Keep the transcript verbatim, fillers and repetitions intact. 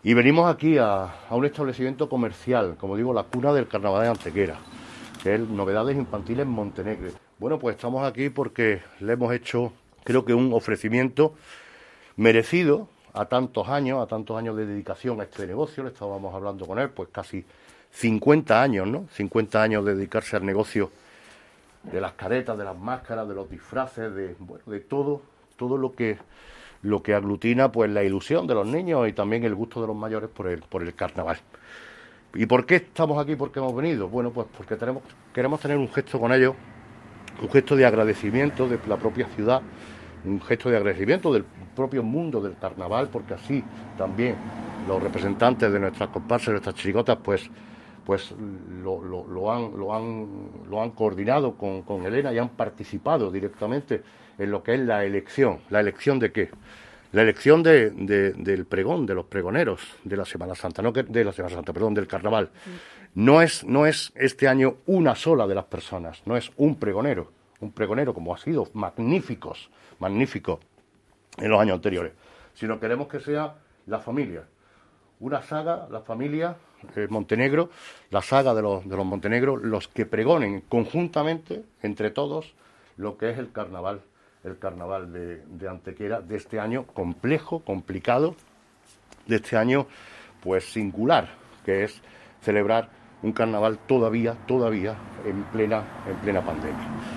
Y venimos aquí a, a un establecimiento comercial, como digo, la cuna del carnaval de Antequera, que es Novedades Infantiles Montenegro. Bueno, pues estamos aquí porque le hemos hecho, creo que un ofrecimiento merecido a tantos años, a tantos años de dedicación a este negocio. Le estábamos hablando con él, pues casi cincuenta años, ¿no? cincuenta años de dedicarse al negocio de las caretas, de las máscaras, de los disfraces, de, bueno, de todo, todo lo que... lo que aglutina pues la ilusión de los niños y también el gusto de los mayores por el, por el carnaval. ¿Y por qué estamos aquí? ¿Por qué hemos venido? Bueno, pues porque tenemos, queremos tener un gesto con ellos, un gesto de agradecimiento de la propia ciudad, un gesto de agradecimiento del propio mundo del carnaval, porque así también los representantes de nuestras comparsas, de nuestras chirigotas, pues pues lo, lo, lo, han, lo, han, lo han coordinado con, con Elena y han participado directamente en lo que es la elección. ¿La elección de qué? La elección de, de, del pregón, de los pregoneros de la Semana Santa, no que, de la Semana Santa, perdón, del carnaval. No es, no es este año una sola de las personas, no es un pregonero, un pregonero como ha sido magníficos, magníficos en los años anteriores, sino queremos que sea la familia. Una saga, la familia eh, Montenegro, la saga de los, de los Montenegro, los que pregonen conjuntamente, entre todos, lo que es el carnaval, el carnaval de, de Antequera, de este año complejo, complicado, de este año pues singular, que es celebrar un carnaval todavía, todavía en plena, en plena pandemia.